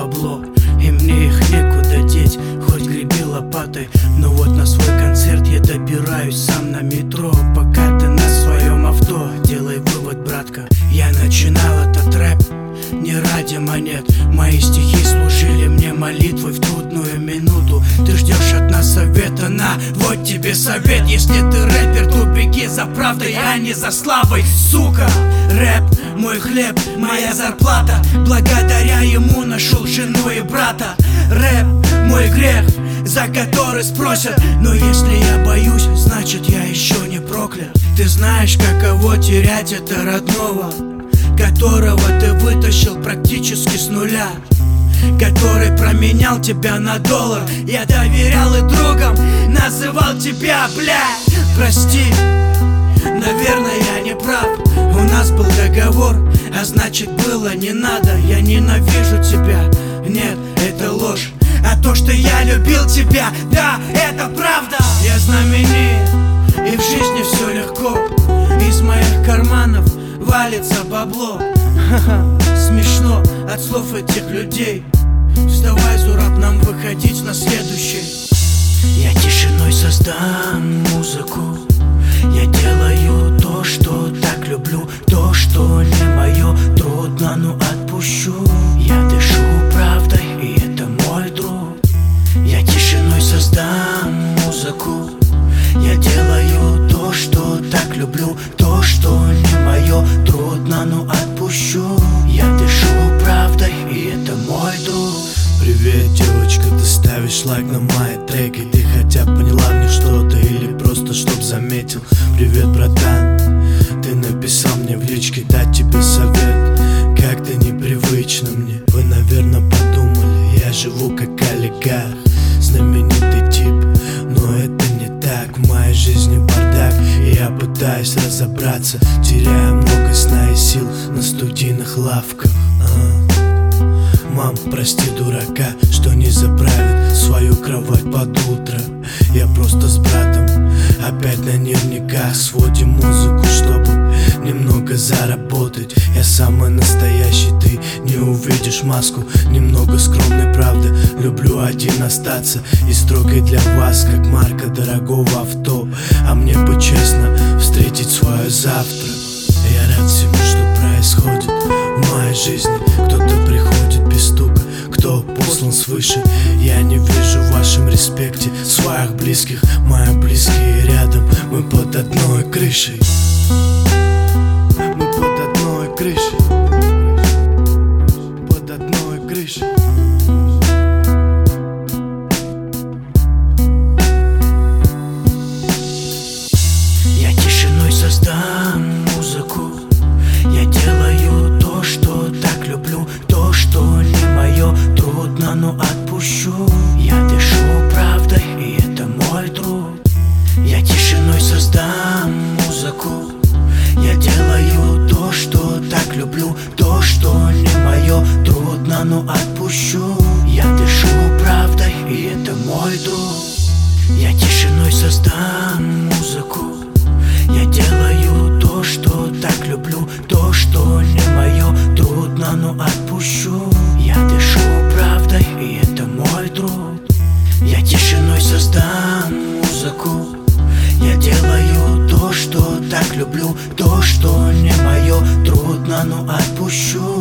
бабло, и мне их некуда деть, хоть греби лопатой. Но вот на свой концерт я добираюсь сам на метро. Пока ты на своем авто, делай вывод, братка. Я начинал этот рэп не ради монет. Мои стихи служили мне молитвой в трудную минуту. Ты ждешь от нас совета, на, вот тебе совет. Если ты рэпер, то беги за правдой, а не за славой, сука. Рэп мой хлеб, моя зарплата. Благодаря ему нашел жену и брата. Рэп мой грех, за который спросят. Но если я боюсь, значит я еще не проклят. Ты знаешь, каково терять это родного, которого ты вытащил практически с нуля, который променял тебя на доллар. Я доверял и другам, называл тебя, блядь. Прости, наверное, я не прав. У нас был договор, а значит было не надо. Я ненавижу тебя, нет, это ложь. А то, что я любил тебя, да, это правда. Я знаменит, и в жизни все легко. Из моих карманов валится бабло. Ха-ха, смешно от слов этих людей. Вставай, Зураб, нам выходить на следующий. Я тишиной создам музыку. Я делаю то, что так люблю. То, что не мое, трудно, но отпущу. Я дышу правдой, и это мой друг. Я тишиной создам музыку. Я делаю то, что так люблю. То, что не мое, трудно, но отпущу. Я дышу правдой, и это мой друг. Привет, девочка, ты ставишь лайк на мои треки. Ты хотя поняла мне что-то или просто чтоб заметил? Привет, братан, ты написал мне в личке дать тебе совет. Как-то непривычно мне. Вы, наверное, подумали, я живу как олигарх, знаменитый тип, но это не так. В моей жизни бардак, и я пытаюсь разобраться, теряя много сна и сил на студийных лавках. Мам, прости дурака, что не заправит свою кровать под утро. Я просто с братом опять на нервниках сводим музыку, чтобы немного заработать. Я самый настоящий, ты не увидишь маску. Немного скромной, правда, люблю один остаться. И строгой для вас, как марка дорогого авто. А мне бы честно встретить свое завтра. Я рад всему, что происходит в моей жизни. Кто-то приходит без стука, кто послан свыше. Я не вижу в вашем респекте своих близких. Мои близкие рядом, мы под одной крышей. Мы под одной крышей. Под одной крышей. Я тишиной создам музыку. Я делаю то, что так люблю. То, что не мое, трудно, но отпущу. Я дышу правдой, и это мой друг. Я тишиной создам музыку. Я делаю то, что так люблю. То, что не мое, трудно, но отпущу. Я дышу правдой, и это мой друг. Я тишиной создам музыку. Я делаю то, что так люблю. То, что не мое, трудно, но отпущу. Я дышу правдой, и это мой друг. Я тишиной создам музыку. Я делаю то, что так люблю. То, что не мое, трудно, но отпущу.